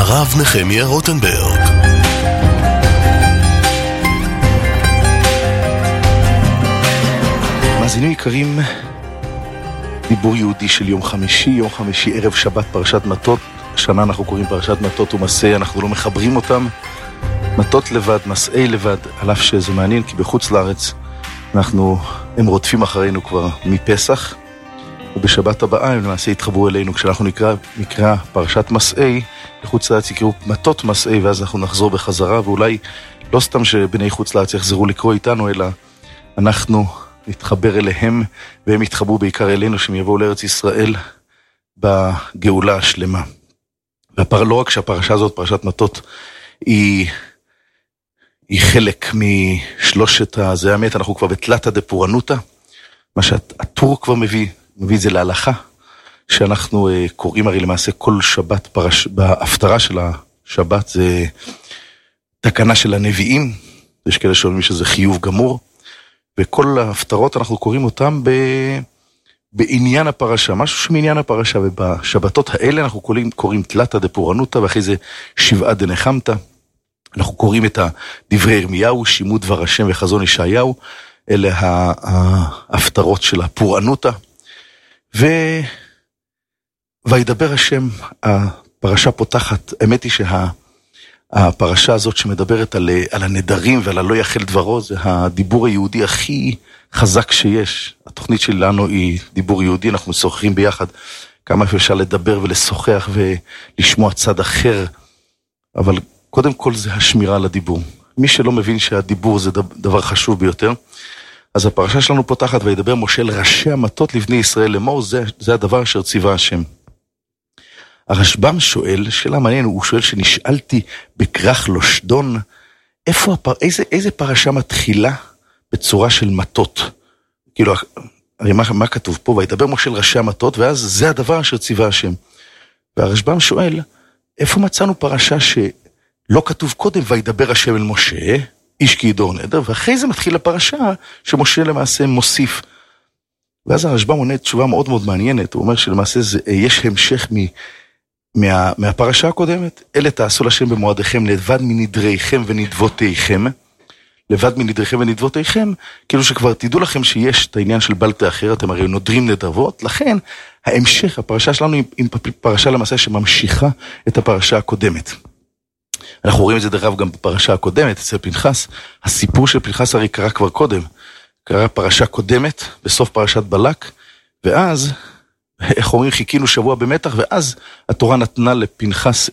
הרב נחמיה רוטנברג. מאזינים יקרים, דיבור יהודי של יום חמישי ערב שבת פרשת מטות. שנה אנחנו קוראים פרשת מטות ומסעי, אנחנו לא מחברים אותם. מטות לבד, מסעי לבד, על אף שזה מעניין כי בחוץ לארץ הם רודפים אחרינו כבר מפסח, ובשבת הבאה הם למעשה יתחברו אלינו כשאנחנו נקרא פרשת מסעי. בחוץ לארץ יקראו מטות מסעי, ואז אנחנו נחזור בחזרה, ואולי לא סתם שבני חוץ לארץ יחזרו לקרוא איתנו, אלא אנחנו נתחבר אליהם והם יתחברו בעיקר אלינו, שהם יבואו לארץ ישראל בגאולה השלמה. לא רק שהפרשה הזאת, פרשת מטות, היא חלק משלושת זה האמת, אנחנו כבר בתלתא דפורענותא, מה שהטור כבר מביא את זה להלכה, שאנחנו קוראים הרי למעשה כל שבת בהפטרה של השבת, זה תקנה של הנביאים, יש כאלה שאומרים שזה חיוב גמור, וכל ההפטרות אנחנו קוראים אותם בעניין הפרשה, משהו שמעניין הפרשה, ובשבתות האלה אנחנו קוראים תלתא דפורענותא, ואחרי זה שבעה דנחמתא, אנחנו קוראים את דברי ירמיהו, שימעו דבר השם וחזון ישעיהו, אלה ההפטרות של הפורענותא, וידבר השם, הפרשה פותחת, האמת היא שהפרשה הזאת שמדברת על הנדרים ועל הלא יחל דברו, זה הדיבור היהודי הכי חזק שיש. התוכנית שלנו היא דיבור יהודי, אנחנו משוחחים ביחד כמה אפשר לדבר ולשוחח ולשמוע צד אחר, אבל קודם כל זה השמירה על הדיבור. מי שלא מבין שהדיבור זה דבר חשוב ביותר, אז הפרשה שלנו פותחת, וידבר משה אל ראשי המטות לבני ישראל לאמור, זה הדבר אשר ציווה השם. הרשב"ם שואל, שאלה מעניינת, הוא שואל שנשאלתי בכרך לושדון, איזה פרשה מתחילה בצורה של מטות? כאילו, הרי מה כתוב פה? וידבר משה אל ראשי המטות, ואז זה הדבר אשר ציווה השם. והרשב"ם שואל, איפה מצאנו פרשה שלא כתוב קודם, וידבר השם אל משה, איש כי ידור נדר, ואחרי זה מתחיל הפרשה שמשה למעשה מוסיף. ואז הרשב"ם עונה תשובה מאוד מאוד מעניינת, הוא אומר שלמעשה יש המשך מהפרשה הקודמת, אלה תעשו לשם במועדיכם לבד מנדריכם ונדבותיכם, לבד מנדריכם ונדבותיכם, כאילו שכבר תדעו לכם שיש את העניין של בל תאחר, אתם הרי נודרים נדבות, לכן ההמשך, הפרשה שלנו היא פרשה למעשה שממשיכה את הפרשה הקודמת. אנחנו רואים את זה דרך גם בפרשה הקודמת, אצל פנחס, הסיפור של פנחס הרי קרה כבר קודם, קרה פרשה קודמת, בסוף פרשת בלק, ואז, איך אומרים, חיכינו שבוע במתח, ואז התורה נתנה לפנחס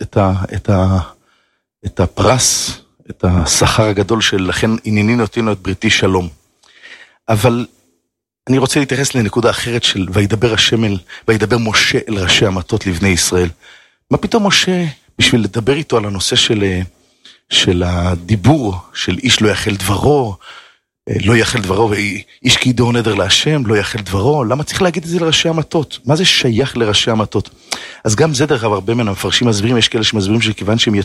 את הפרס, את השכר הגדול של לכן הנני נותן את בריתי שלום. אבל אני רוצה להתייחס לנקודה אחרת של וידבר משה אל ראשי המטות לבני ישראל. מה פתאום משה, בשביל לדבר איתו על הנושא של הדיבור, של איש לא יחל דברו, לא יחל דברו, ואיש כי ידור נדר להשם, לא יחל דברו, למה צריך להגיד את זה לראשי המטות? מה זה שייך לראשי המטות? אז גם זה דרך הרבה מן המפרשים מסבירים, יש כאלה שמסבירים שכיוון שהם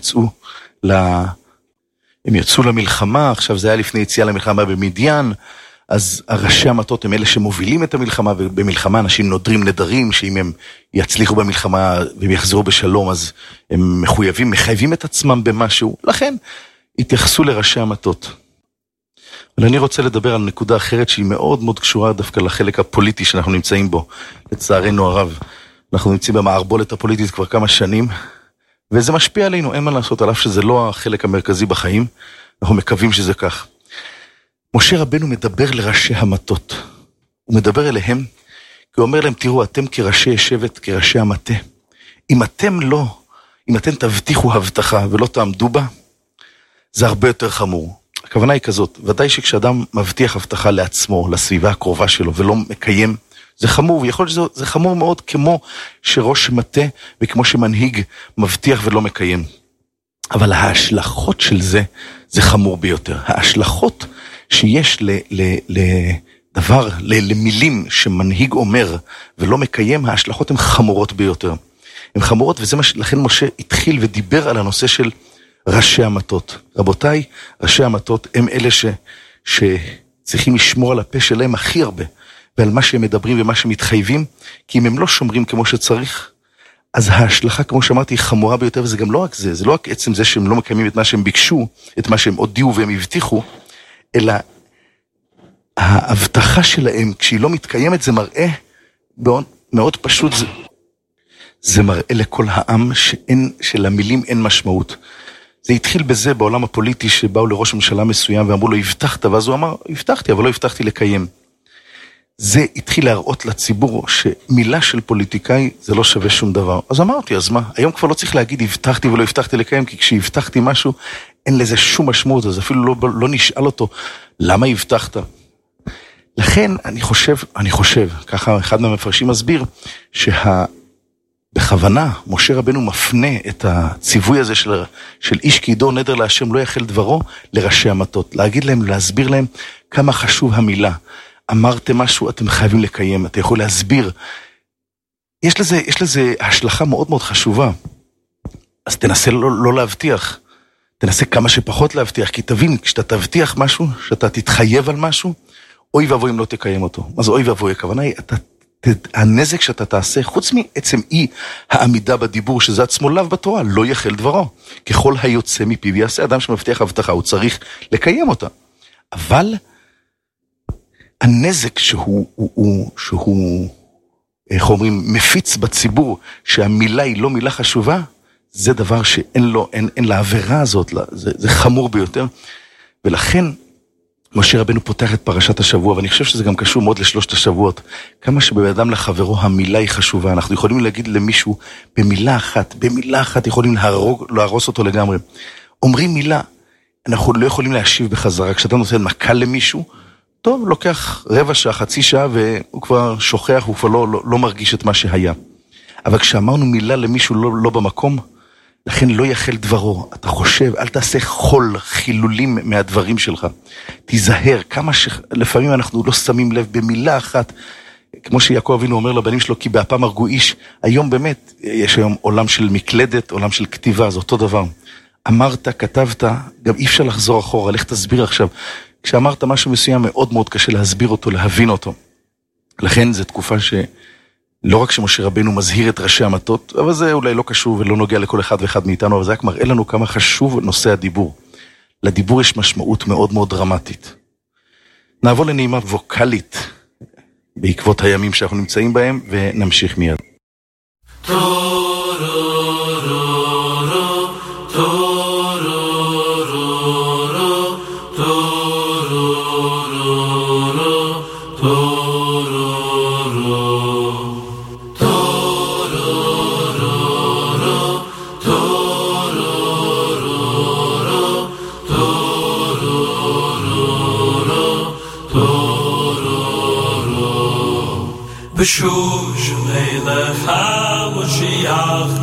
יצאו למלחמה, עכשיו זה היה לפני יציאה למלחמה במדיין, אז הראשי המטות הם אלה שמובילים את המלחמה, ובמלחמה אנשים נודרים נדרים, שאם הם יצליחו במלחמה והם יחזרו בשלום, אז הם מחייבים את עצמם במשהו, לכן התייחסו לראשי המטות. אבל אני רוצה לדבר על נקודה אחרת שהיא מאוד מאוד קשורה דווקא לחלק הפוליטי שאנחנו נמצאים בו, לצערנו הרב. אנחנו נמצאים במערבולת הפוליטית כבר כמה שנים, וזה משפיע עלינו, אין מה לעשות, על אף שזה לא החלק המרכזי בחיים, אנחנו מקווים שזה כך. משה רבנו מדבר לראשי המטות, הוא מדבר אליהם, כי הוא אומר להם, תראו, אתם כראשי שבט, כראשי המטה, אם אתם תבטיחו הבטחה ולא תעמדו בה, זה הרבה יותר חמור. הכוונה היא כזאת, ודאי שכשאדם מבטיח הבטחה לעצמו, לסביבה הקרובה שלו, ולא מקיים, זה חמור, ויכול להיות שזה חמור מאוד, כמו שראש מטה, וכמו שמנהיג מבטיח ולא מקיים. אבל ההשלכות של זה חמור ביותר. ההשלכות שיש למילים שמנהיג אומר ולא מקיים, ההשלכות הן חמורות ביותר. הן חמורות, לכן משה התחיל ודיבר על הנושא של ראשי המטות. רבותיי, ראשי המטות הם אלה שצריכים לשמור על הפה שלהם הכי הרבה, ועל מה שהם מדברים ומה שהם מתחייבים, כי אם הם לא שומרים כמו שצריך, אז ההשלכה, כמו שאמרתי, היא חמורה ביותר, וזה גם לא רק זה, זה לא רק עצם זה שהם לא מקיימים את מה שהם ביקשו, את מה שהם הודיעו והם הבטיחו, אלא ההבטחה שלהם, כשהיא לא מתקיימת, זה מראה מאוד פשוט, זה מראה לכל העם שלמילים אין משמעות. זה התחיל בזה בעולם הפוליטי, שבאו לראש הממשלה מסוים ואמרו לו, הבטחת, ואז הוא אמר, הבטחתי, אבל לא הבטחתי לקיים. זה התחיל להראות לציבור שמילה של פוליטיקאי זה לא שווה שום דבר. אז אמרתי, אז מה? היום כבר לא צריך להגיד הבטחתי ולא הבטחתי לקיים, כי כשהבטחתי משהו אין לזה שום משמעות, אז אפילו לא נשאל אותו למה הבטחת. לכן אני חושב, ככה אחד מהמפרשים מסביר, בכוונה משה רבנו מפנה את הציווי הזה של איש כי ידור נדר להשם לא יחל דברו לראשי המטות, להגיד להם, להסביר להם כמה חשוב המילה. אמרתם משהו, אתם חייבים לקיים, אתה יכול להסביר. יש לזה השלכה מאוד מאוד חשובה. אז תנסה לא להבטיח. תנסה כמה שפחות להבטיח, כי תבין, כשאתה תבטיח משהו, שאתה תתחייב על משהו, אוי ואבוי אם לא תקיים אותו. אז אוי ואבוי, הכוונה היא, הנזק שאתה תעשה, חוץ מעצם אי העמידה בדיבור, שזה עצמו לאו בתורה, לא יחל דברו. ככל היוצא מפיו יעשה, אדם שמבטיח הבטחה, הוא צריך לקיים אותה. אבל הנזק שהוא איך אומרים, מפיץ בציבור, שהמילה היא לא מילה חשובה, זה דבר שאין לה עבירה הזאת, זה חמור ביותר. ולכן, משה רבנו פותח את פרשת השבוע, ואני חושב שזה גם קשור מאוד לשלושת השבועות. כמה שבאדם לחברו המילה היא חשובה, אנחנו יכולים להגיד למישהו במילה אחת יכולים להרוס אותו לגמרי. אומרים מילה, אנחנו לא יכולים להשיב בחזרה. כשאתה נותן מכה למישהו, טוב, לוקח רבע שעה, חצי שעה, והוא כבר שוכח, הוא כבר לא מרגיש את מה שהיה. אבל כשאמרנו מילה למישהו לא במקום, לכן לא יחל דברו. אתה חושב, אל תעשה חילולים מהדברים שלך. תיזהר, כמה שלפעמים אנחנו לא שמים לב במילה אחת, כמו שיעקב אבינו אומר לבנים שלו, כי באפם הרגו איש, היום באמת, יש היום עולם של מקלדת, עולם של כתיבה, זה אותו דבר. אמרת, כתבת, גם אי אפשר לחזור אחורה, לך תסביר עכשיו. כשאמרת משהו מסוים, מאוד מאוד קשה להסביר אותו, להבין אותו. לכן זו תקופה לא רק שמשה רבנו מזהיר את ראשי המטות, אבל זה אולי לא קשור ולא נוגע לכל אחד ואחד מאיתנו, אבל זה רק מראה לנו כמה חשוב נושא הדיבור. לדיבור יש משמעות מאוד מאוד דרמטית. נעבור לנעימה ווקלית, בעקבות הימים שאנחנו נמצאים בהם, ונמשיך מיד. בשוש מלך המשיח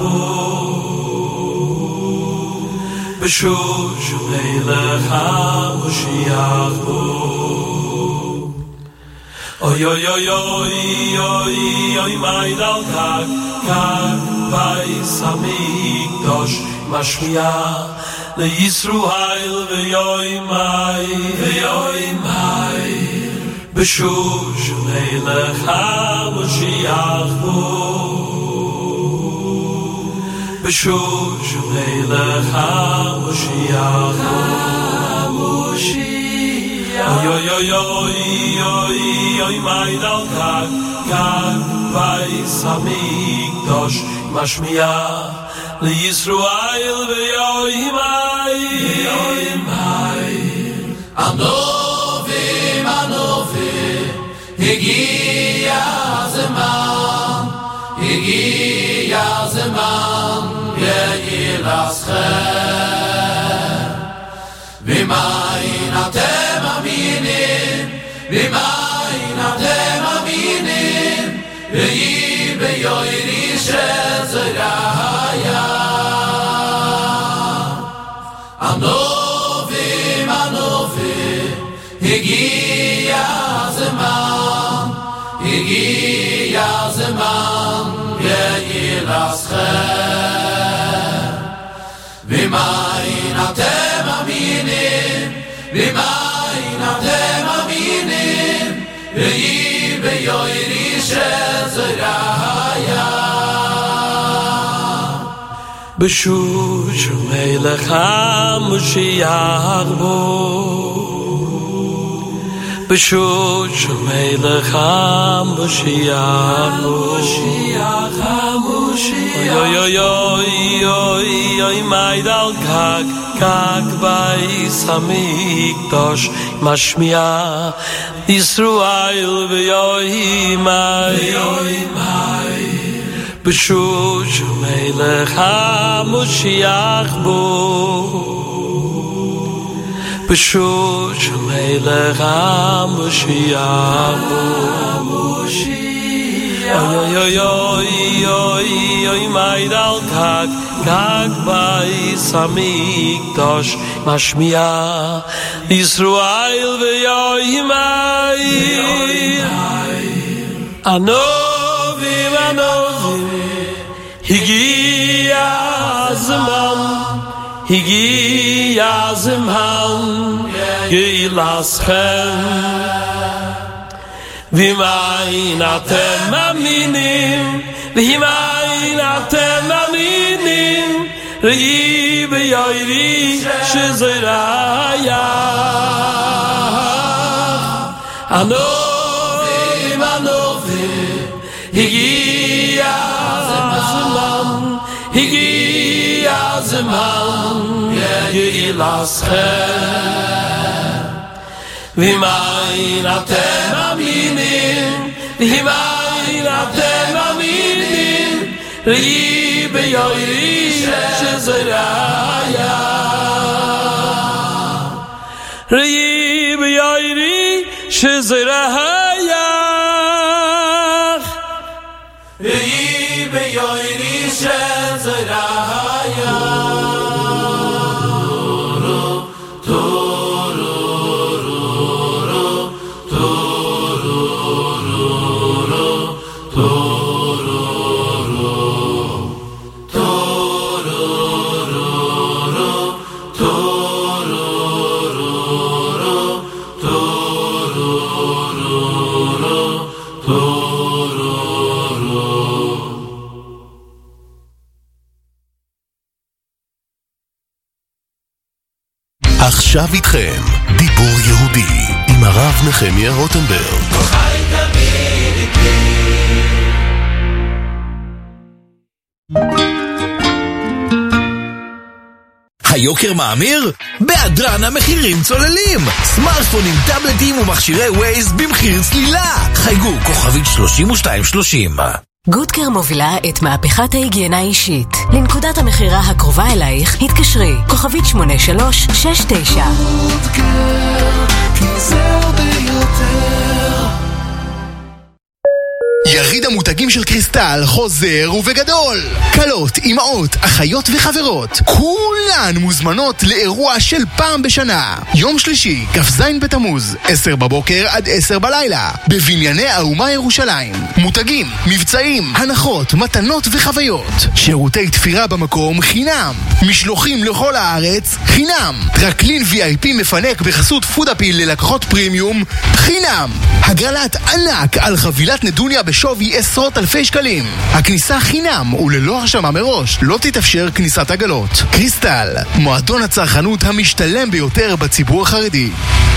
הוא, בשוש מלך המשיח הוא. אוי אוי אוי אוי אוי אוי מי דלקק כאן בייס המקדוש משמיע לישראל ויוי מי בשוש מלך המשיח הוא, בשוש מלך המשיח הוא. אוי אוי אוי אוי אוי מי דלקק כאן בייס המקדוש משמיע לישראל ויוי מי הגיע הזמן יילסכם ומיין אתם אמינים ויהי ביוירי שזרעיה הנובים הגיע הזמן יילסכם ומיין אתם אמינים ויהי ביוירי שזרעיה בשוש מלך המשיח בו בשוש מלך המשיח בו אוי אוי אוי אוי אוי מיידל גג בייס המקדש משמיע ישראל ויוי מי בשוש מלך המשיח בו בשוש מלך המשיח בו אוי אוי אוי אוי אוי מיידל גג בייס המקדש משמיע ישראל ויוי מי אנובים אנובים הגיע הזמן גילסכם וימיין אתם מאמינים וימיין אתם מאמינים ראי ביוירי שזרעיה אנובים אנובים הגיע הזמן גילסכם וימיין אתם מאמינים וימיין אתם מאמינים ראי ביוירי שזרעיה ראי ביוירי שזרעיה ראי ביוירי שזרעיה עכשיו איתכם דיבור יהודי עם הרב נחמיה רוטנברג. היוקר מאמיר? בהדרן המחירים צוללים. סמארטפונים, טאבלטים ומכשירי ווייז במחיר צלילה. חייגו כוכבית 3230. גודקר מובילה את מהפכת ההיגיינה האישית. לנקודת המחירה הקרובה אלייך התקשרי כוכבית 8369. גודקר, כי זהו ביותר. יריד המותגים של קריסטל חוזר ובגדול. קלות, אמהות, אחיות וחברות, כולן מוזמנות לאירוע של פעם בשנה. יום שלישי, כ"ז בתמוז, 10 בבוקר עד 10 בלילה, בבנייני האומה ירושלים. מותגים, מבצעים, הנחות, מתנות וחוויות. שירותי תפירה במקום חינם. משלוחים לכל הארץ חינם. טרקלין VIP מפנק בחסות פודאפיל ללקוחות פרימיום חינם. הגרלת ענק על חבילת נדוניה בשווי עשרות אלפי שקלים. הכניסה חינם וללא הרשמה מראש. לא תתאפשר כניסת עגלות. קריסטל, מועדון הצרכנות המשתלם ביותר בציבור החרדי.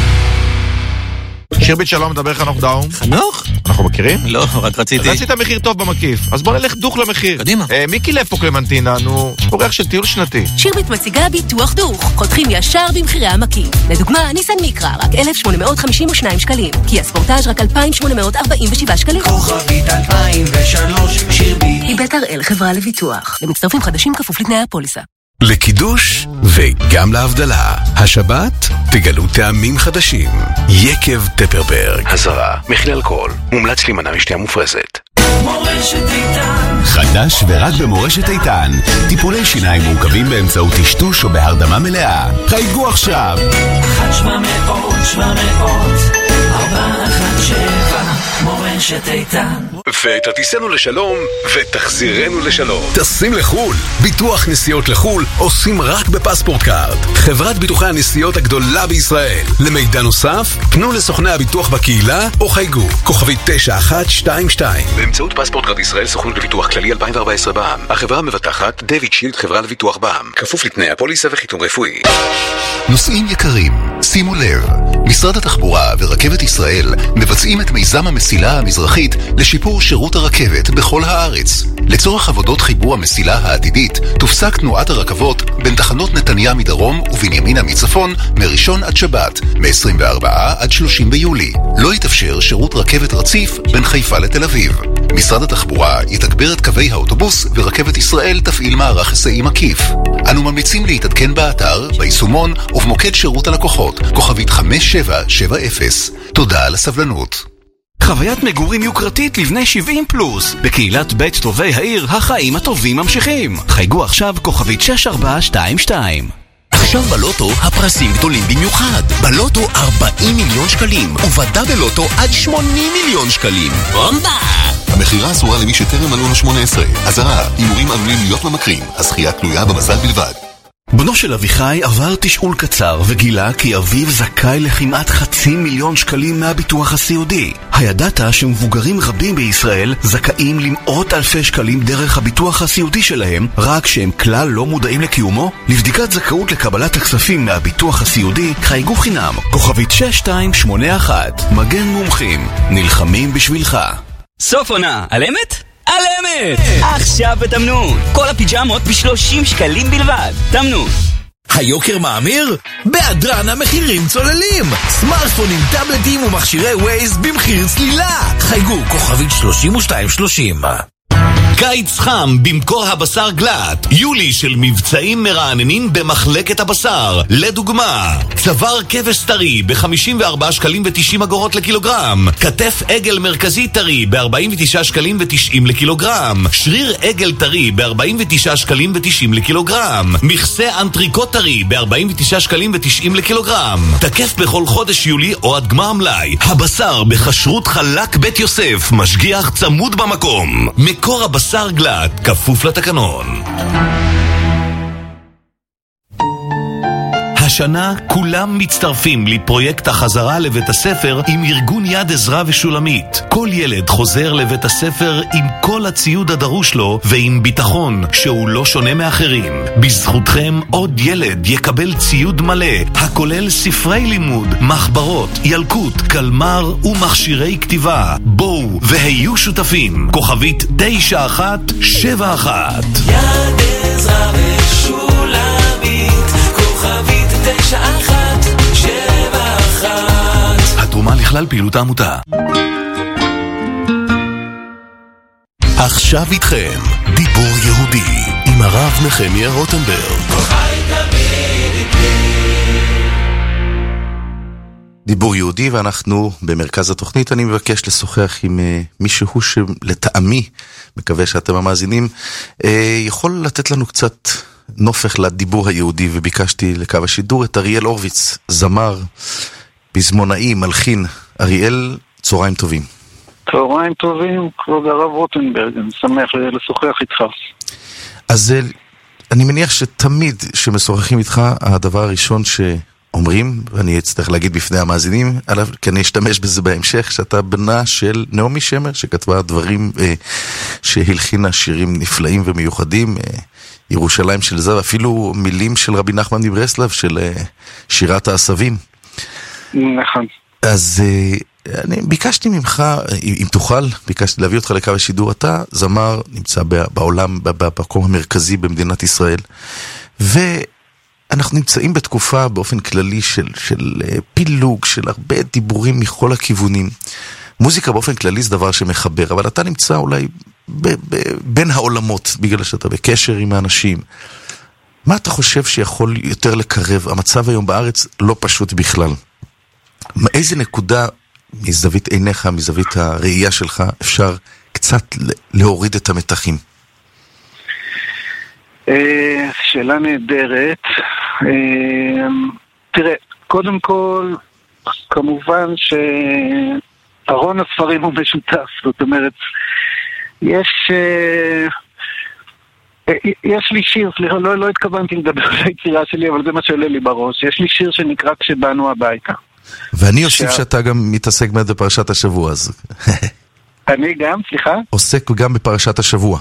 שירבית שלום, מדבר חנוך דאום. חנוך? אנחנו מכירים? לא, רק רציתי. אז עשית מחיר טוב במקיף, אז בוא נלך דוך למחיר. קדימה. מיקי לב פה קלמנטינה, יש פה ריח של טיול שנתי. שירבית מציגה ביטוח דוך, חותכים ישר במחירי המקיף. לדוגמה, ניסן מיקרא, רק 1,852 שקלים. כי הספורטאז' רק 2,847 שקלים. כוכבית 2003, שירבית. היא בית הראל חברה לביטוח. למצטרפים חדשים כפוף לתנאי הפוליסה. לקידוש וגם להבדלה. השבת תגלו טעמים חדשים. יקב טפרברג. הזרה, מכיל אלכוהול. מומלץ להימנע משתייה מופרזת. מורשת איתן. חדש ורק במורשת איתן. טיפולי שיניים מורכבים באמצעות טשטוש או בהרדמה מלאה. חייגו עכשיו. 1-700-700-417 מורשת איתן. ותטיסנו לשלום ותחזירנו לשלום. טסים לחול. ביטוח נסיעות לחול עושים רק בפספורט קארד, חברת ביטוחי הנסיעות הגדולה בישראל. למידע נוסף, פנו לסוכני הביטוח בקהילה או חייגו כוכבית 9122 באמצעות פספורט קארד ישראל, סוכנות לביטוח כללי 2014 בע"מ. החברה המבטחת דיוויד שילד, חברה לביטוח בע"מ, כפוף לתנאי הפוליסה וחיתום רפואי. נוסעים יקרים, שימו לב, משרד התחבורה ורכבת ישראל מבצעים את מיזם המסילה המזרחית לשיפור שירות הרכבת בכל הארץ. לצורך עבודות חיבור המסילה העתידית תופסק תנועת הרכבות בין תחנות נתניה מדרום ובנימינה מצפון מראשון עד שבת, מ-24 עד 30 ביולי. לא יתאפשר שירות רכבת רציף בין חיפה לתל אביב. משרד התחבורה יתגבר את קווי האוטובוס ורכבת ישראל תפעיל מערך היסעים מקיף. אנו ממליצים להתעדכן באתר, ביישומון ובמוקד שירות הלקוחות, כוכבית 5770. תודה על הסבלנות. חוויית מגורים יוקרתית לבני 70 פלוס. בקהילת בית טובי העיר, החיים הטובים ממשיכים. חייגו עכשיו כוכבית 6422. עכשיו בלוטו הפרסים גדולים במיוחד. בלוטו 40 מיליון שקלים, ובדה בלוטו עד 80 מיליון שקלים. בומבה! המחירה אסורה למי שטרם מלאו לו 18. אזהרה, הימורים עלולים להיות ממכרים. הזכייה תלויה במזל בלבד. בנו של אביחי עבר תשאול קצר וגילה כי אביו זכאי לכמעט 500,000 שקלים מהביטוח הסיעודי. הידעת שמבוגרים רבים בישראל זכאים למאות אלפי שקלים דרך הביטוח הסיעודי שלהם, רק שהם כלל לא מודעים לקיומו? לבדיקת זכאות לקבלת הכספים מהביטוח הסיעודי חייגו חינם, כוכבית 6281. מגן מומחים, נלחמים בשבילך. סוף עונה, על אמת? על אמת! עכשיו בתמנון, כל הפיג'מות ב30 שקלים בלבד. תמנון. היוקר מאמיר? בהדרן המחירים צוללים! סמארטפונים, טאבלטים ומכשירי ווייז במחיר צלילה! חייגו כוכבית 3230. קיץ חם במקור הבשר גלט. יולי של מבצעים מרעננים במחלקת הבשר. לדוגמה, צוואר כבש טרי ב-54 שקלים ו90 אגורות לקילוגרם. כתף עגל מרכזי טרי ב-49 שקלים ו90 לקילוגרם. שריר עגל טרי ב-49 שקלים ו90 לקילוגרם. מכסה אנטריקוט טרי ב-49 שקלים ו90 לקילוגרם. תקף בכל חודש יולי או עד גמר מלאי. הבשר בחשרות חלק בית יוסף, משגיח צמוד במקום. מקור הבשר גלט, כפוף לתקנון. השנה כולם מצטרפים לפרויקט החזרה לבית הספר עם ארגון יד עזרה ושולמית. כל ילד חוזר לבית הספר עם כל הציוד הדרוש לו ועם ביטחון שהוא לא שונה מאחרים. בזכותכם עוד ילד יקבל ציוד מלא הכולל ספרי לימוד, מחברות, ילקוט, קלמר ומכשירי כתיבה. בואו והיו שותפים. כוכבית 9171. יד עזרה ושולמית, כוכבית 9171. התרומה לכלל פעילות העמותה. עכשיו איתכם דיבור יהודי עם הרב נחמיה רוטנברג. דיבור יהודי, ואנחנו במרכז התוכנית. אני מבקש לשוחח עם מישהו שלטעמי, מקווה שאתם המאזינים, יכול לתת לנו קצת נופך לדיבור היהודי, וביקשתי לקו השידור את אריאל אורביץ, זמר, פזמונאי, מלחין. אריאל, צהריים טובים. צהריים טובים, כבוד הרב רוטנברג, אני שמח לשוחח איתך. אז אני מניח שתמיד שמשוחחים איתך, הדבר הראשון שאומרים, ואני אצטרך להגיד בפני המאזינים, כי אני אשתמש בזה בהמשך, שאתה בנה של נעמי שמר, שכתבה דברים שהלחינה שירים נפלאים ומיוחדים, ירושלים של זהב, אפילו מילים של רבי נחמן מברסלב, של שירת העשבים. נכון. אז אני ביקשתי ממך, אם תוכל, ביקשתי להביא אותך לקו השידור. אתה זמר, נמצא בעולם, במקום המרכזי במדינת ישראל, ואנחנו נמצאים בתקופה באופן כללי של פילוג, של הרבה דיבורים מכל הכיוונים. מוזיקה באופן כללי זה דבר שמחבר, אבל אתה נמצא אולי בין העולמות, בגלל שאתה בקשר עם האנשים. מה אתה חושב שיכול יותר לקרב? המצב היום בארץ לא פשוט בכלל. מאיזה נקודה מזווית עיניך, מזווית הראייה שלך, אפשר קצת להוריד את המתחים? שאלה נהדרת. תראה, קודם כל, כמובן שארון הספרים הוא משותף. זאת אומרת, יש לי שיר, סליחה, לא התכוונתי לדבר על היצירה שלי, אבל זה מה שעולה לי בראש. יש לי שיר שנקרא כשבאנו הביתה. ואני אוסיף שאתה גם מתעסק בפרשת השבוע, אז... אני גם, סליחה? עוסק גם בפרשת השבוע.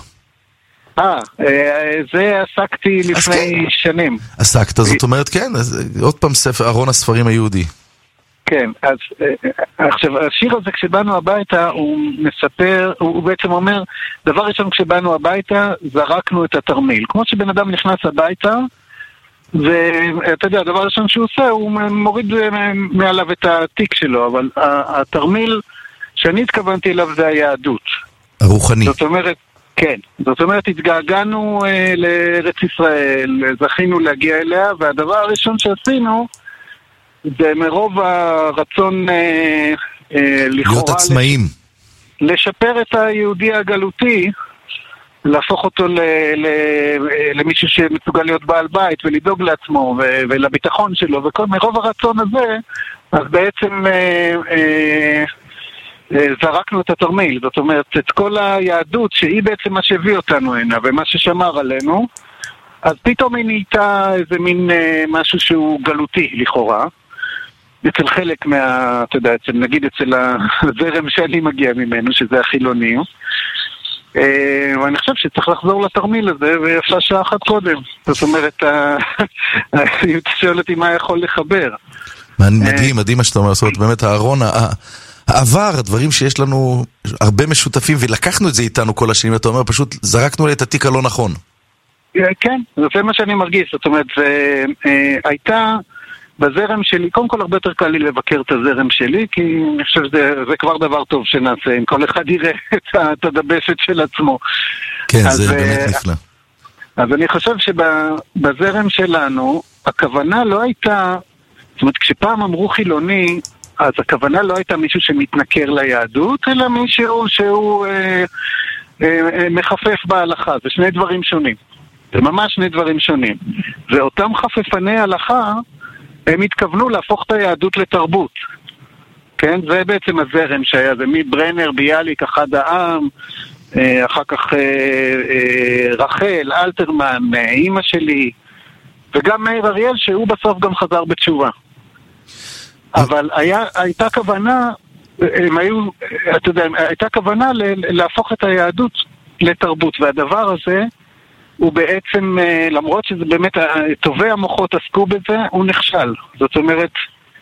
זה עסקתי לפני שנים. עסקת, זאת אומרת, כן, עוד פעם ספר, ארון הספרים היהודי. כן, אז עכשיו, השיר הזה כשבאנו הביתה, הוא מספר, הוא בעצם אומר, דבר ראשון כשבאנו הביתה, זרקנו את התרמיל. כמו שבן אדם נכנס הביתה, ואתה יודע, הדבר ראשון שהוא עושה, הוא מוריד מעליו את התיק שלו, אבל התרמיל שאני התכוונתי אליו זה היהדות. הרוחני. זאת אומרת, כן, זאת אומרת, התגעגענו לארץ ישראל, זכינו להגיע אליה, והדבר הראשון שעשינו, זה מרוב הרצון להיות עצמאים. לשפר את היהודי הגלותי, להפוך אותו למישהו שמסוגל להיות בעל בית ולדאוג לעצמו ולביטחון שלו, ומרוב הרצון הזה, אז בעצם זרקנו את התרמיל. זאת אומרת, את כל היהדות שהיא בעצם מה שהביא אותנו הנה ומה ששמר עלינו, אז פתאום היא נהייתה איזה מין משהו שהוא גלותי לכאורה, אצל חלק אתה יודע, נגיד אצל הזרם שאני מגיע ממנו, שזה החילוני. ואני חושב שצריך לחזור לתרמיל הזה, ויפה שעה אחת קודם. זאת אומרת, אם אתה שואל אותי מה יכול לחבר. מדהים, מדהים מה שאתה אומר, זאת אומרת, באמת הארון, העבר, הדברים שיש לנו הרבה משותפים, ולקחנו את זה איתנו כל השנים, אתה אומר, פשוט זרקנו את התיק הלא נכון. כן, זה מה שאני מרגיש. זאת אומרת, הייתה בזרם שלי, קודם כל הרבה יותר קל לי לבקר את הזרם שלי, כי אני חושב שזה כבר דבר טוב שנעשה, אם כל אחד יראה את הדבשת של עצמו. כן, זה באמת נפלא. אז אני חושב שבזרם שלנו, הכוונה לא הייתה, זאת אומרת, כשפעם אמרו חילוני, אז הכוונה לא הייתה מישהו שמתנכר ליהדות, אלא מישהו שהוא מחפף בהלכה. זה שני דברים שונים. זה ממש שני דברים שונים. ואותם חפפני הלכה, הם התכוונו להפוך את היהדות לתרבות. כן? זה בעצם הזרם שהיה, זה מברנר, ביאליק, אחד העם, אחר כך רחל, אלתרמן, אמא שלי, וגם מאיר אריאל, שהוא בסוף גם חזר בתשובה. אבל הייתה כוונה, אתה יודע, הייתה כוונה להפוך את היהדות לתרבות, והדבר הזה הוא בעצם, למרות שזה באמת, טובי המוחות עסקו בזה, הוא נכשל. זאת אומרת,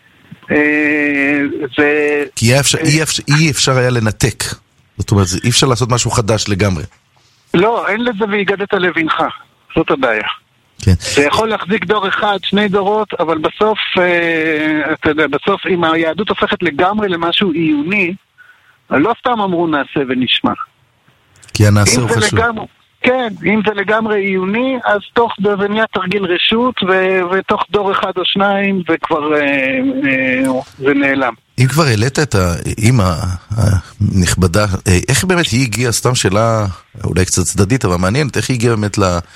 זה... כי אי אפשר היה לנתק. זאת אומרת, אי אפשר לעשות משהו חדש לגמרי. לא, אין לזה והגדת לבנך. זאת הבעיה. כן. זה יכול להחזיק דור אחד, שני דורות, אבל בסוף, אתה יודע, בסוף אם היהדות הופכת לגמרי למשהו עיוני, לא סתם אמרו נעשה ונשמע. כי הנעשה הוא חשוב. כן, אם זה לגמרי עיוני, אז תוך זה נהיה תרגיל רשות, ותוך דור אחד או שניים, וכבר זה נעלם. אם כבר העלית את האמא הנכבדה, איך באמת היא הגיעה, סתם שאלה, אולי קצת צדדית, אבל מעניינת, איך היא הגיעה באמת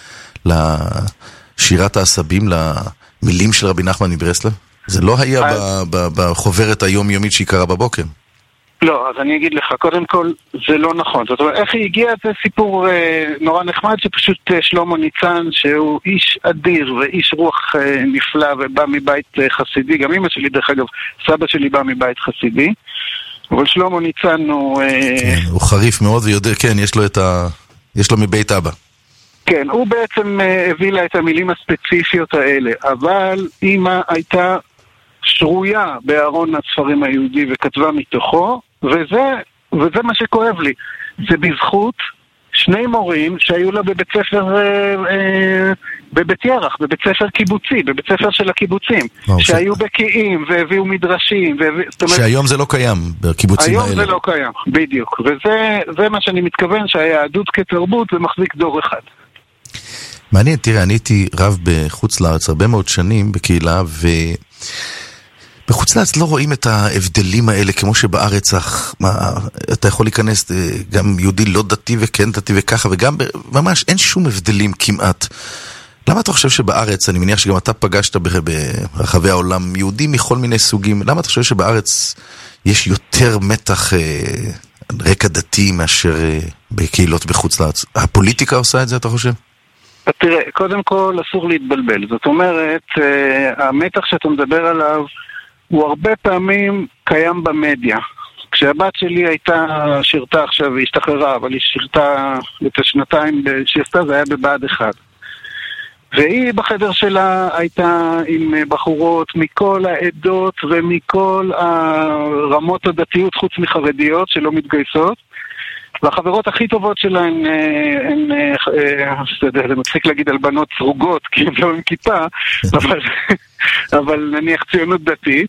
לשירת העשבים, למילים של רבי נחמן מברסלב? זה לא היה בחוברת היומיומית שהיא קרה בבוקר. לא, אז אני אגיד לך, קודם כל, זה לא נכון. זאת אומרת, איך היא הגיעה, זה סיפור נורא נחמד, שפשוט שלמה ניצן, שהוא איש אדיר ואיש רוח נפלא, ובא מבית חסידי, גם אמא שלי, דרך אגב, סבא שלי בא מבית חסידי, אבל שלמה ניצן הוא... כן, הוא חריף מאוד ויודע, כן, יש לו מבית אבא. כן, הוא בעצם הביא לה את המילים הספציפיות האלה, אבל אמא הייתה שרויה בארון הספרים היהודי וכתבה מתוכו, וזה מה שכואב לי. זה בזכות שני מורים שהיו לה בבית ספר, בבית ירח, בבית ספר קיבוצי, בבית ספר של הקיבוצים, שהיו בקיאים והביאו מדרשים. שהיום זה לא קיים בקיבוצים האלה. היום זה לא קיים, בדיוק. וזה מה שאני מתכוון, שהיהדות כתרבות זה מחזיק דור אחד. מעניין, תראה, אני הייתי רב בחוץ לארץ הרבה מאוד שנים בקהילה, בחוץ לארץ לא רואים את ההבדלים האלה כמו שבארץ אתה יכול להיכנס גם יהודי לא דתי וכן דתי וככה, וגם ממש אין שום הבדלים כמעט. למה אתה חושב שבארץ, אני מניח שגם אתה פגשת ברחבי העולם יהודים מכל מיני סוגים, למה אתה חושב שבארץ יש יותר מתח רקע דתי מאשר בקהילות בחוץ לארץ. הפוליטיקה עושה את זה, אתה חושב? תראה, קודם כל אסור להתבלבל. זאת אומרת, המתח שאתה מדבר עליו הוא הרבה פעמים קיים במדיה. כשהבת שלי שירתה עכשיו, היא השתחררה, אבל היא שירתה את השנתיים שעשתה, זה היה בבה"ד 1. והיא בחדר שלה הייתה עם בחורות מכל העדות ומכל הרמות הדתיות חוץ מחרדיות שלא מתגייסות. והחברות הכי טובות שלהן, זה מצחיק להגיד על בנות סרוגות, כי הן לא עם כיפה, אבל נניח ציונות דתית.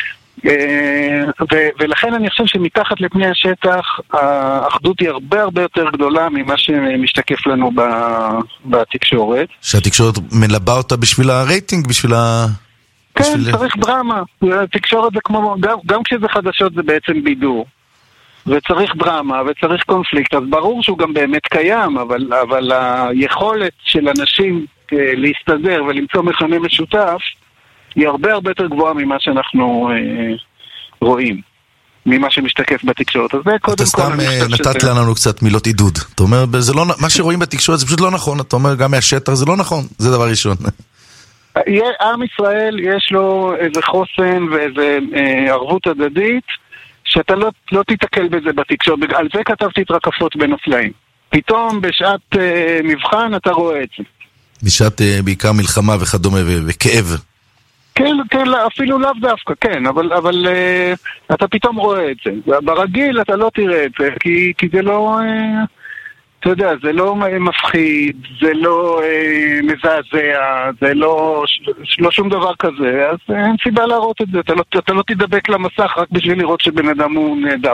ולכן אני חושב שמתחת לפני השטח האחדות היא הרבה הרבה יותר גדולה ממה שמשתקף לנו בתקשורת. שהתקשורת מלבה אותה בשביל הרייטינג, בשביל כן, צריך דרמה. התקשורת זה כמו, גם כשזה חדשות זה בעצם בידור. וצריך דרמה וצריך קונפליקט, אז ברור שהוא גם באמת קיים, אבל היכולת של אנשים להסתדר ולמצוא מכנה משותף היא הרבה הרבה יותר גבוהה ממה שאנחנו רואים, ממה שמשתקף בתקשורת. אז זה קודם כל... אתה סתם נתת לנו קצת מילות עידוד. אתה אומר, מה שרואים בתקשורת זה פשוט לא נכון. אתה אומר, גם מהשטח זה לא נכון. זה דבר ראשון. עם ישראל יש לו איזה חוסן ואיזה ערבות הדדית, שאתה לא תתקל בזה בתקשורת. על זה כתבתי את רקפות בין הסלעים. פתאום בשעת מבחן אתה רואה את זה. בשעת בעיקר מלחמה וכדומה וכאב. כן, אפילו לאו דווקא, כן, אבל אתה פתאום רואה את זה. ברגיל אתה לא תראה את זה, כי זה לא, אתה יודע, זה לא מפחיד, זה לא מזעזע, זה לא שום דבר כזה, אז אין סיבה להראות את זה. אתה לא תדבק למסך רק בשביל לראות שבן אדם הוא נהדר.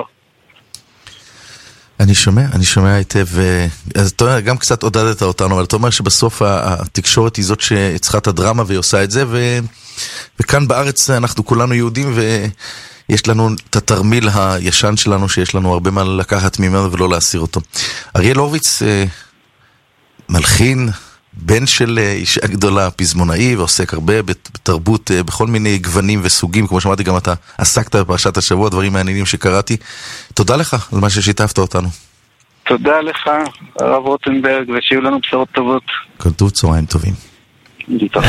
אני שומע היטב, אז אתה אומר, גם קצת עודדת אותנו, אבל אתה אומר שבסוף התקשורת היא זאת שצריכה את הדרמה והיא עושה את זה, וכאן בארץ אנחנו כולנו יהודים, ויש לנו את התרמיל הישן שלנו, שיש לנו הרבה מה לקחת ממנו ולא להסיר אותו. אריאל הורוביץ, מלחין, בן של אישה גדולה, פזמונאי, ועוסק הרבה בתרבות, בכל מיני גוונים וסוגים, כמו שמעתי גם אתה עסקת בפרשת השבוע, דברים מעניינים שקראתי. תודה לך על מה ששיתפת אותנו. תודה לך, הרב רוטנברג, ושיהיו לנו בשורות טובות. כל טוב, צהריים טובים. להתראות.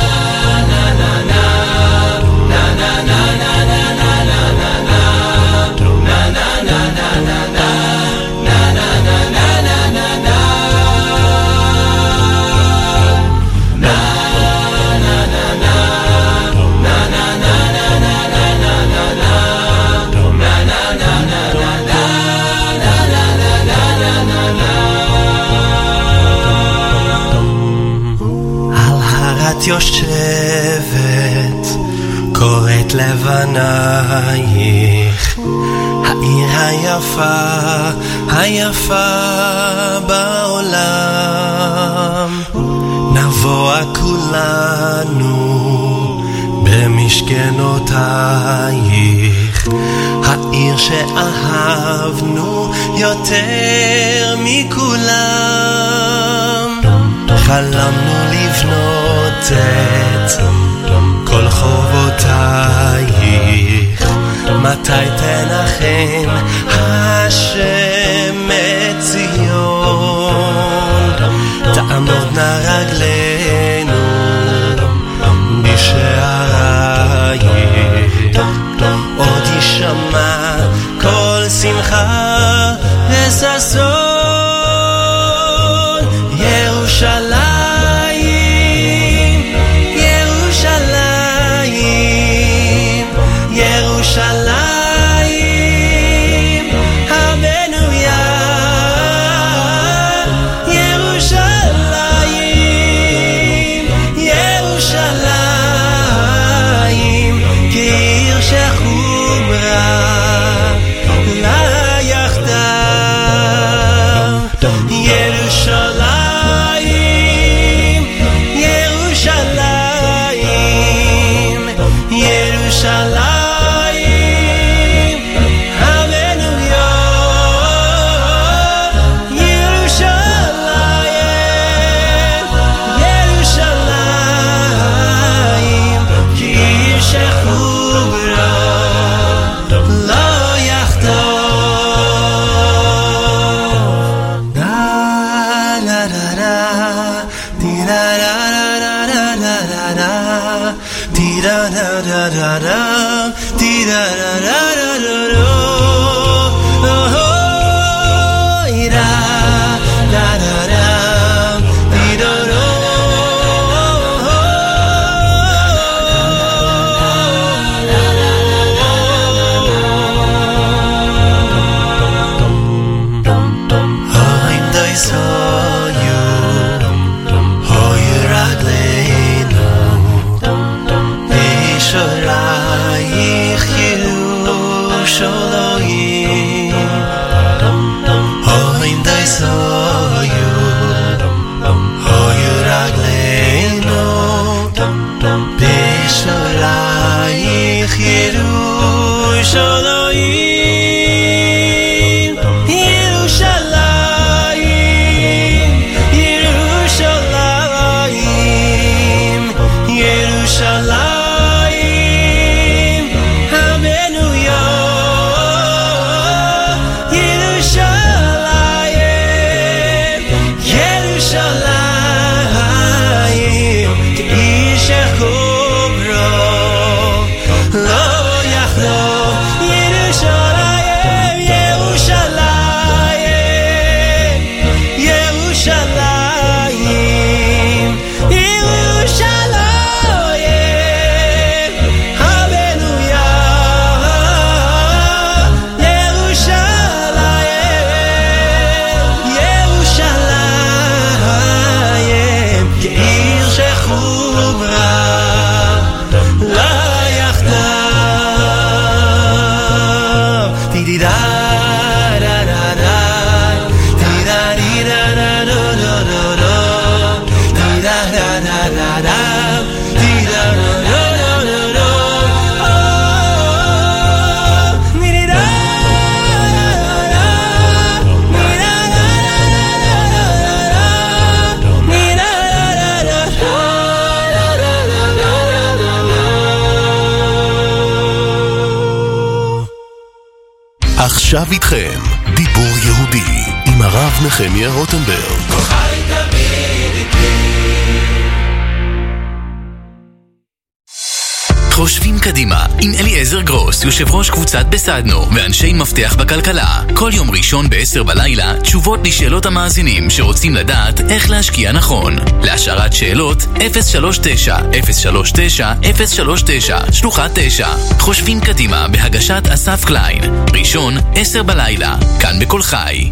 את יושבת, קוראת לבנייך, העיר היפה בעולם. נבוא כולנו במשכנותייך, העיר שאהבנו יותר מכולם. חלמנו לבנות את כל חובותייך, מתי תנחם השם את ציון, תעמודנה רגלינו בשערייך, עוד יישמע כל שמחה וששון. ירושלים, ירושלים, ירושלים הבנויה, ירושלים עכשיו איתכם, דיבור יהודי, עם הרב נחמיה רוטנברג. חושבים קדימה, עם אליעזר גרוס, יושב ראש קבוצת בסדנו, ואנשי מפתח בכלכלה. כל יום ראשון ב-10 בלילה, תשובות לשאלות המאזינים שרוצים לדעת איך להשקיע נכון. להשארת שאלות, 039-039-039, שלוחה 9. חושבים קדימה, בהגשת אסף קליין. ראשון, 10 בלילה, כאן בכל חי.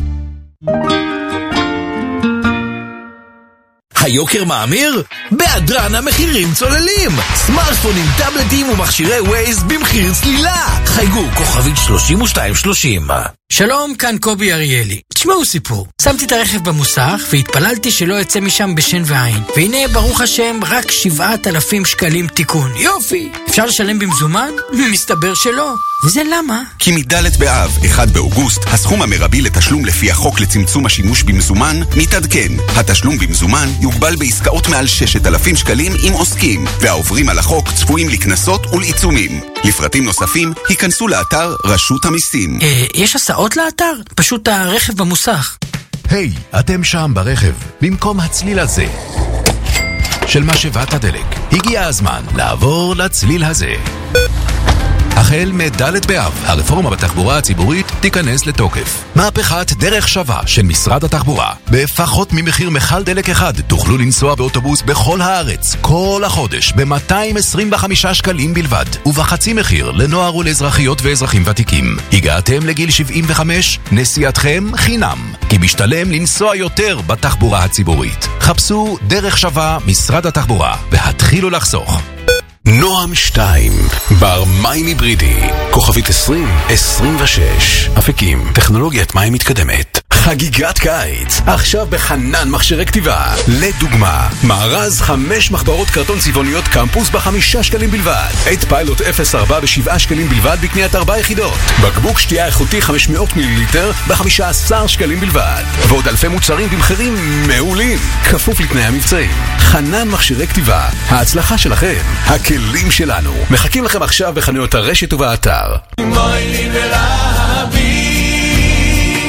היוקר מאמיר? באדרן המחירים צוללים! סמארטפונים, טאבלטים ומכשירי ווייז במחיר צלילה! חייגו כוכבית 3230. שלום, כאן קובי אריאלי. תשמעו סיפור. שמתי את הרכב במוסך והתפללתי שלא יצא משם בשן ועין. והנה, ברוך השם, רק 7,000 שקלים תיקון. יופי! אפשר לשלם במזומן? מסתבר שלא. וזה למה? כי מדלת באב, 1 באוגוסט, הסכום המרבי לתשלום לפי החוק לצמצום השימוש במזומן מתעדכן. התשלום במזומן יוגבל בעסקאות מעל 6,000 שקלים עם עוסקים, והעוברים על החוק צפויים לכנסות ולעיצומים. לפרטים נוספים, היכנסו לאתר רשות המיסים. יש הסעות לאתר? פשוט הרכב במוסך. היי, אתם שם ברכב, במקום הצליל הזה של משאבת הדלק, הגיע הזמן לעבור לצליל הזה. החל מדלת באב, הרפורמה בתחבורה הציבורית תיכנס לתוקף. מהפכת דרך שווה של משרד התחבורה. בפחות ממחיר מכל דלק אחד תוכלו לנסוע באוטובוס בכל הארץ, כל החודש, ב-225 שקלים בלבד, ובחצי מחיר לנוער ולאזרחיות ואזרחים ותיקים. הגעתם לגיל 75, נסיעתכם חינם, כי משתלם לנסוע יותר בתחבורה הציבורית. חפשו דרך שווה משרד התחבורה, והתחילו לחסוך. נועם 2, בר מים היברידי, כוכבית 2026, אפיקים, טכנולוגיית מים מתקדמת. חגיגת קיץ, עכשיו בחנן מכשירי כתיבה. לדוגמה, מארז 5 מחברות קרטון צבעוניות קמפוס ב5 שקלים בלבד. 8 פיילוט 04 ב7 שקלים בלבד בקניית 4 יחידות. בקבוק שתייה איכותי 500 מיליליטר ב15 שקלים בלבד. ועוד אלפי מוצרים במחירים מעולים, כפוף לתנאי המבצעים. חנן מכשירי כתיבה, ההצלחה שלכם, הכלים שלנו. מחכים לכם עכשיו בחנויות הרשת ובאתר.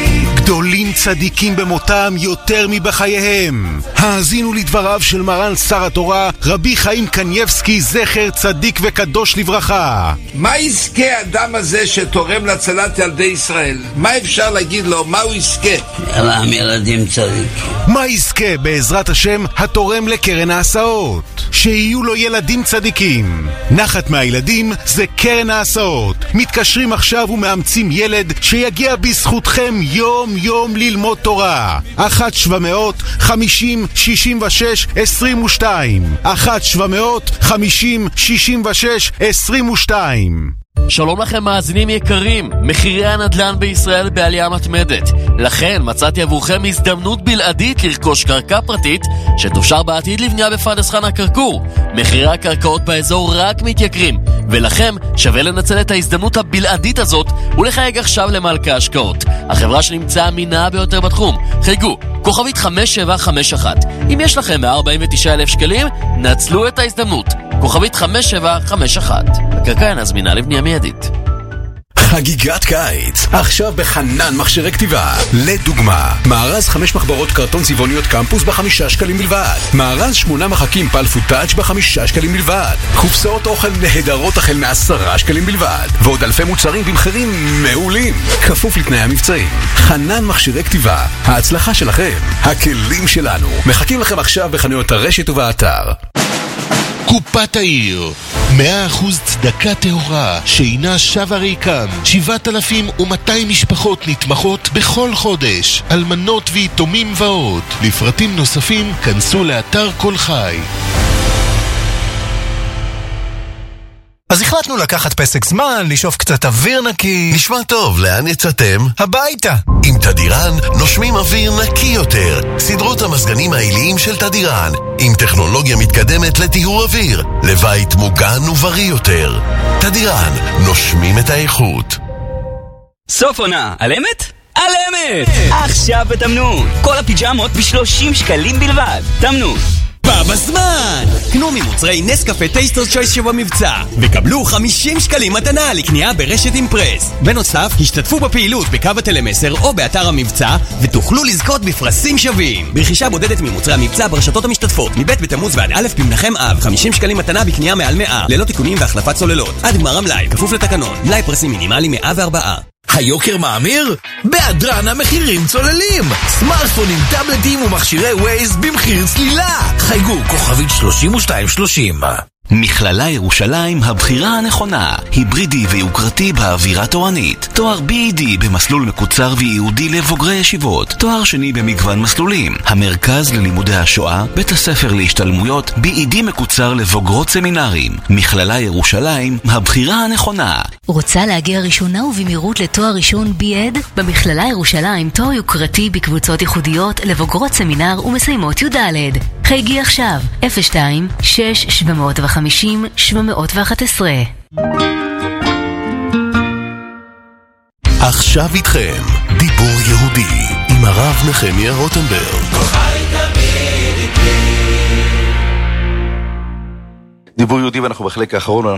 גדולים צדיקים במותם יותר מבחייהם. האזינו לדבריו של מרן שר התורה, רבי חיים קנייבסקי, זכר צדיק וקדוש לברכה. מה יזכה האדם הזה שתורם להצלת ילדי ישראל? מה אפשר להגיד לו? מה הוא יזכה? רם ילדים צדיק. מה יזכה בעזרת השם התורם לקרן ההסעות? שיהיו לו ילדים צדיקים. נחת מהילדים זה קרן ההסעות. מתקשרים עכשיו ומאמצים ילד שיגיע בזכותכם יום יום ללמוד תורה. 1-700-50-66-22 1-700-50-66-22. שלום לכם מאזינים יקרים, מחירי הנדל"ן בישראל בעלייה מתמדת. לכן מצאתי עבורכם הזדמנות בלעדית לרכוש קרקע פרטית שתופשר בעתיד לבנייה בפרדס חנה כרכור. מחירי הקרקעות באזור רק מתייקרים, ולכם שווה לנצל את ההזדמנות הבלעדית הזאת ולחייג עכשיו למלכה השקעות, החברה שנמצאה אמינה ביותר בתחום. חייגו, כוכבית 5751. אם יש לכם 149,000 שקלים, נצלו את ההזדמנות. כוכבית 5751. הקרקע אינה זמינה לבנייה מיידית. חגיגת קיץ, עכשיו בחנן מכשירי כתיבה. לדוגמה, מארז 5 מחברות קרטון צבעוניות קמפוס ב5 שקלים בלבד. מארז 8 מחקים פלפו טאץ' ב5 שקלים בלבד. קופסאות אוכל נהדרות החל מ10 שקלים בלבד. ועוד אלפי מוצרים במחירים מעולים. כפוף לתנאי המבצעים. חנן מכשירי כתיבה, ההצלחה שלכם, הכלים שלנו. מחכים לכם עכשיו בחנויות הרשת ובאתר. קופת העיר 100% צדקה טהורה שאינה שווה ריקם. 7,200 משפחות נתמכות בכל חודש, אלמנות ויתומים ועוד. לפרטים נוספים כנסו לאתר כל חי. אז החלטנו לקחת פסק זמן, לשאוף קצת אוויר נקי. נשמע טוב, לאן יצאתם? הביתה. עם תדירן נושמים אוויר נקי יותר. סדרות המזגנים העיליים של תדירן, עם טכנולוגיה מתקדמת לטיהור אוויר, לבית מוגן ובריא יותר. תדירן, נושמים את האיכות. סוף עונה, על אמת? על אמת! עכשיו בתמנון, כל הפיג'מות ב30 שקלים בלבד. תמנון. בזמן! קנו ממוצרי נסקפה טייסטרס צ'ויס שבמבצע וקבלו 50 שקלים מתנה לקנייה ברשת אימפרס. בנוסף, השתתפו בפעילות בקו הטלמסר או באתר המבצע ותוכלו לזכות בפרסים שווים. ברכישה בודדת ממוצרי המבצע ברשתות המשתתפות מבית בתמוז ועד א' במנחם אב, 50 שקלים מתנה בקנייה מעל 100 ללא תיקונים והחלפת סוללות עד גמר המלאי, כפוף לתקנון. מלאי פרסים מינימלי 104. היוקר מאמיר? בעדרן המחירים צוללים! סמארטפונים, טאבלטים ומכשירי ווייז במחיר צלילה! חייגו כוכבית 3230. מכללה ירושלים, הבחירה הנכונה, היברידי ויוקרתי באווירה תורנית. תואר BED במסלול מקוצר וייעודי לבוגרי ישיבות. תואר שני במגוון מסלולים. המרכז ללימודי השואה, בית הספר להשתלמויות, BED מקוצר לבוגרות סמינרים. מכללה ירושלים, הבחירה הנכונה. רוצה להגיע ראשונה ובמהירות לתואר ראשון BEd? במכללה ירושלים תואר יוקרתי בקבוצות ייחודיות לבוגרות סמינר ומסיימות י"ד. חייגי עכשיו 02-6-750-711. עכשיו איתכם דיבור יהודי עם הרב נחמיה רוטנברג. דיבור יהודי, ואנחנו בחלק האחרון.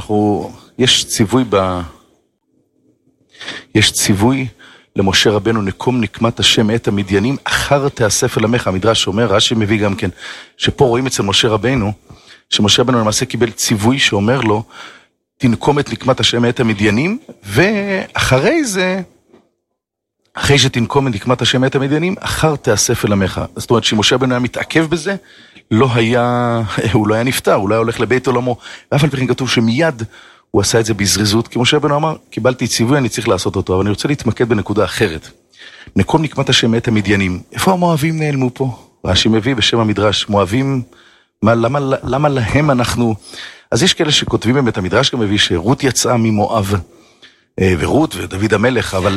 יש ציווי למשה רבנו, נקום נקמת השם את המדיינים אחר תאסף אל עמך. המדרש אומר, רש"י מביא גם כן, שפה רואים אצל משה רבנו, שמשה רבנו למעשה קיבל ציווי שאומר לו, תנקום את נקמת השם את המדיינים, ואחרי זה, אחרי שתנקום את נקמת השם את המדיינים, אחר תאסף אל עמך. זאת אומרת, שמשה רבנו היה מתעכב בזה, הוא לא היה נפטר, הוא לא היה הולך לבית עולמו, ואף על פי כן כתוב שמיד הוא עשה את זה בזריזות, כי משה רבנו אמר, קיבלתי ציווי, אני צריך לעשות אותו, אבל אני רוצה להתמקד בנקודה אחרת. נקום נקמת השם את המדיינים. איפה המואבים נעלמו פה? רש"י מביא בשם המדרש, מואבים, למה להם אנחנו... אז יש כאלה שכותבים באמת, המדרש גם מביא שרות יצאה ממואב, ורות ודוד המלך, אבל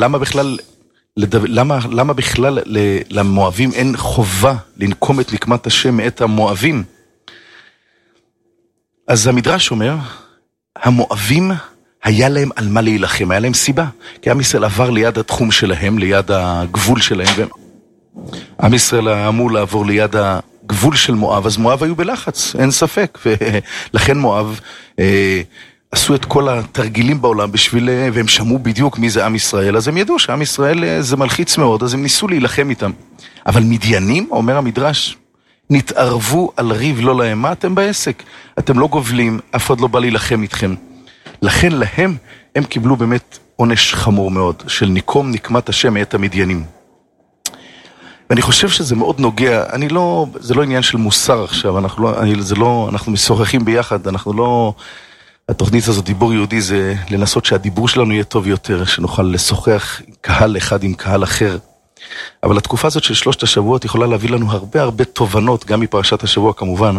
למה בכלל למואבים אין חובה לנקום את נקמת השם את המואבים? אז המדרש אומר, המואבים היה להם על מה להילחם, היה להם סיבה, כי עם ישראל עבר ליד התחום שלהם, ליד הגבול שלהם, עם ישראל אמור לעבור ליד הגבול של מואב, אז מואב היו בלחץ, אין ספק, ולכן מואב עשו את כל התרגילים בעולם בשביל, והם שמעו בדיוק מי זה עם ישראל, אז הם ידעו שעם ישראל זה מלחיץ מאוד, אז הם ניסו להילחם איתם. אבל מדיינים, אומר המדרש, נתערבו על ריב לא להם. מה אתם בעסק? אתם לא גובלים, אף אחד לא בא להילחם איתכם. לכן להם, הם קיבלו באמת עונש חמור מאוד, של ניקום נקמת השם מאת המדיינים. ואני חושב שזה מאוד נוגע, זה לא עניין של מוסר עכשיו, אנחנו משוחחים ביחד, התוכנית הזאת, דיבור יהודי, זה לנסות שהדיבור שלנו יהיה טוב יותר, שנוכל לשוחח קהל אחד עם קהל אחר. אבל התקופה הזאת של 3 השבועות יכולה להביא לנו הרבה תובנות, גם מפרשת השבוע כמובן.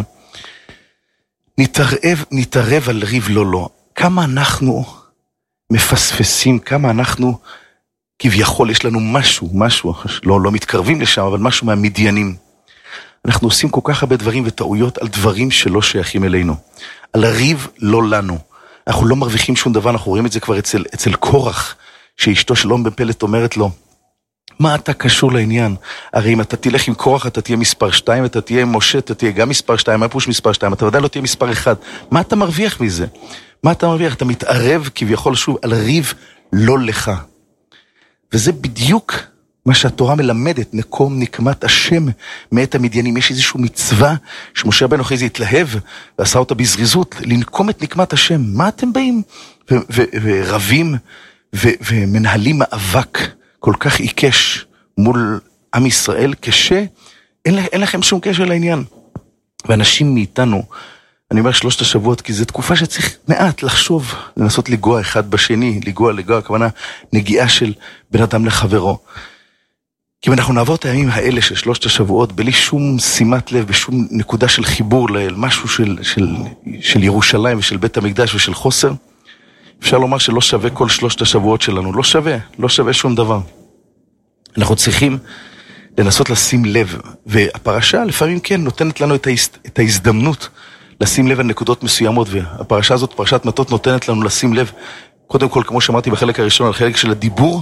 נתערב על ריב לא. כמה אנחנו מפספסים, כמה אנחנו כביכול יש לנו משהו, לא מתקרבים לשם, אבל משהו מהמדיינים. אנחנו עושים כל כך הרבה דברים וטעויות על דברים שלא שייכים אלינו. על הריב לא לנו. אנחנו לא מרוויחים שום דבר, אנחנו רואים את זה כבר אצל קורח, שאשתו שלום בן פלט אומרת לו, מה אתה קשור לעניין? הרי אם אתה תלך עם קורח, אתה תהיה מספר 2, אתה תהיה עם משה, אתה תהיה גם מספר 2, מה פוש מספר 2, אתה ודאי לא תהיה מספר 1. מה אתה מרוויח מזה? מה אתה מרוויח? אתה מתערב כביכול שוב על ריב לא לך. וזה בדיוק מה שהתורה מלמדת, נקום נקמת השם מאת המדיינים. יש איזושהי מצווה שמשה רבנו אחרי זה התלהב ועשה אותה בזריזות, לנקום את נקמת השם. מה אתם באים ורבים ומנהלים מאבק כל כך עיקש מול עם ישראל, אין לכם שום קשר לעניין. ואנשים מאיתנו, אני אומר 3 השבועות, כי זו תקופה שצריך מעט לחשוב, לנסות לגוע אחד בשני, לגוע, הכוונה נגיעה של בן אדם לחברו. כי אם אנחנו נעבור את הימים האלה של 3 השבועות, בלי שום שימת לב, בשום נקודה של חיבור למשהו של ירושלים ושל בית המקדש ושל חוסר, אפשר לומר שלא שווה כל 3 השבועות שלנו, לא שווה שום דבר. אנחנו צריכים לנסות לשים לב, והפרשה לפעמים כן נותנת לנו את ההזדמנות לשים לב על נקודות מסוימות, והפרשה הזאת, פרשת מטות, נותנת לנו לשים לב, קודם כל, כמו שאמרתי בחלק הראשון, על חלק של הדיבור,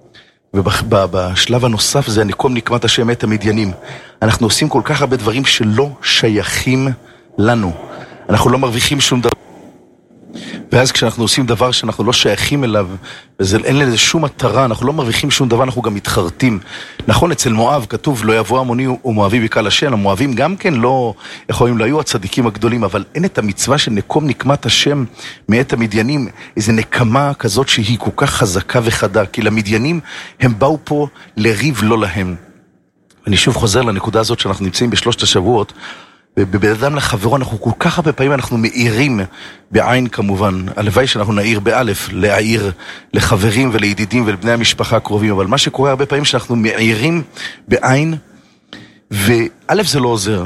ובשלב הנוסף זה הנקום נקמת השם מאת המדיינים. אנחנו עושים כל כך הרבה דברים שלא שייכים לנו. אנחנו לא מרוויחים שום דבר. ואז כשאנחנו עושים דבר שאנחנו לא שייכים אליו, ואין לזה שום מטרה, אנחנו לא מרוויחים שום דבר, אנחנו גם מתחרטים. נכון, אצל מואב כתוב, לא יבוא עמוני ומואבי בקהל השם, המואבים גם כן לא יכולים, לא היו הצדיקים הגדולים, אבל אין את המצווה של נקום נקמת השם מאת המדיינים, איזו נקמה כזאת שהיא כל כך חזקה וחדה, כי למדיינים הם באו פה לריב לא להם. אני שוב חוזר לנקודה הזאת שאנחנו נמצאים ב3 השבועות, ובבן אדם לחברו אנחנו כל כך הרבה פעמים אנחנו מאירים בעין כמובן, הלוואי שאנחנו נעיר באלף, להעיר לחברים ולידידים ולבני המשפחה הקרובים, אבל מה שקורה הרבה פעמים שאנחנו מאירים בעין, ואלף זה לא עוזר,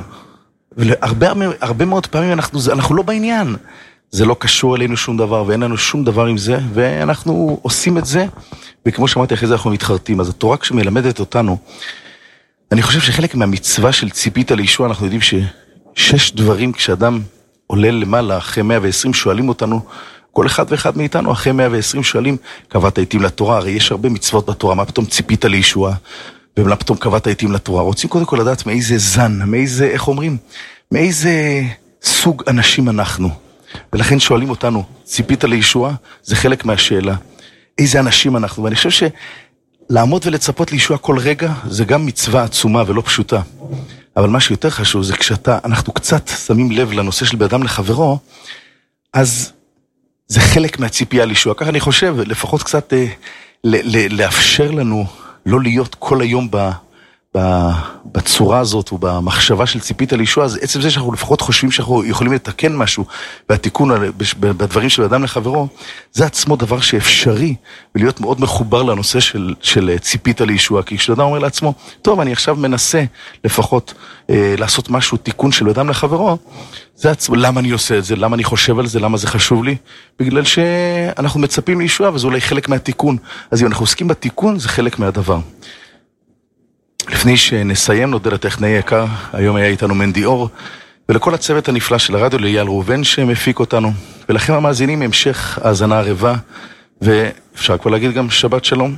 והרבה מאוד פעמים אנחנו לא בעניין, זה לא קשור אלינו שום דבר ואין לנו שום דבר עם זה, ואנחנו עושים את זה, וכמו שאמרתי אחרי זה אנחנו מתחרטים. אז התורה כשמלמדת אותנו, אני חושב שחלק מהמצווה של ציפית לישוע, אנחנו יודעים ש6 דברים כשאדם עולה למעלה אחרי 120 שואלים אותנו, כל אחד ואחד מאיתנו אחרי 120 שואלים, קבעת עיתים לתורה, הרי יש הרבה מצוות בתורה, מה פתאום ציפית לישוע, ומה פתאום קבעת עיתים לתורה. רוצים קודם כל לדעת מאיזה זן, מאיזה, איך אומרים, מאיזה סוג אנשים אנחנו. ולכן שואלים אותנו, ציפית לישוע, זה חלק מהשאלה. איזה אנשים אנחנו? ואני חושב לעמוד ולצפות לישוע כל רגע, זה גם מצווה עצומה ולא פשוטה. אבל מה שיותר חשוב זה אנחנו קצת שמים לב לנושא של באדם לחברו, אז זה חלק מהציפייה לישוע. ככה אני חושב, לפחות קצת לאפשר לנו לא להיות כל היום בצורה הזאת ובמחשבה של ציפית לישוע, אז עצם זה שאנחנו לפחות חושבים שאנחנו יכולים לתקן משהו, והתיקון בדברים של אדם לחברו, זה עצמו דבר שאפשרי, ולהיות מאוד מחובר לנושא של ציפית לישוע, כי כשאדם אומר לעצמו, טוב, אני עכשיו מנסה לפחות לעשות משהו, תיקון של אדם לחברו, זה עצמו, למה אני עושה את זה, למה אני חושב על זה, למה זה חשוב לי? בגלל שאנחנו מצפים לישוע, וזה אולי חלק מהתיקון. אז אם אנחנו עוסקים בתיקון, זה חלק מהדבר. לפני שנסיים, נודה לטכנאי יקר, היום היה איתנו מנדי אור, ולכל הצוות הנפלא של הרדיו, לאייל ראובן שמפיק אותנו, ולכם המאזינים המשך האזנה ערבה, ואפשר כבר להגיד גם שבת שלום.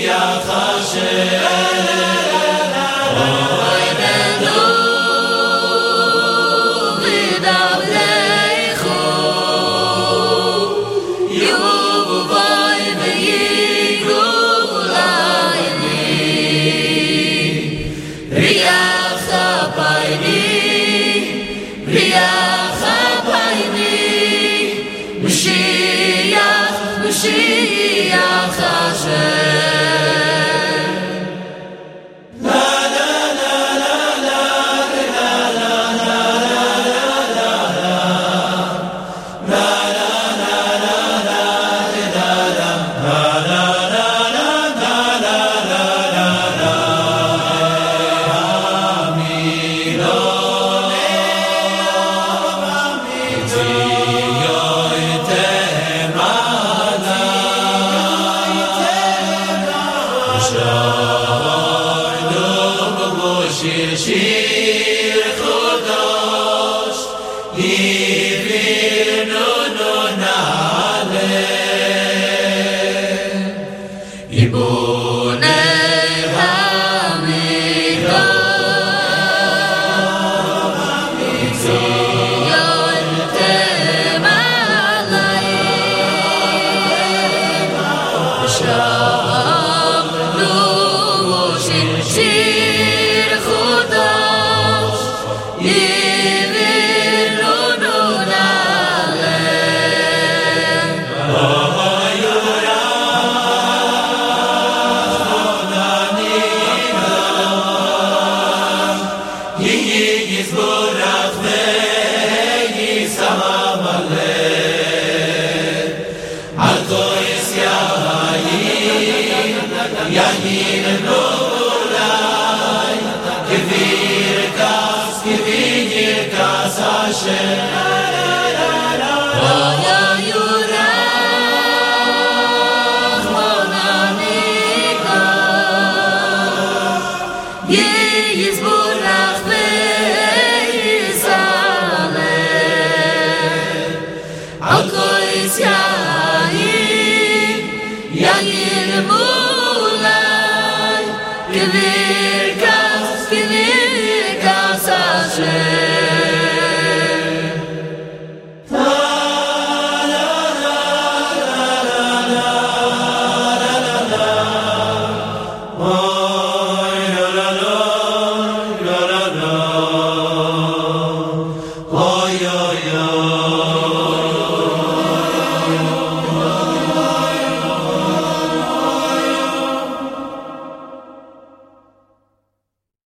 Give it gas, Hashem.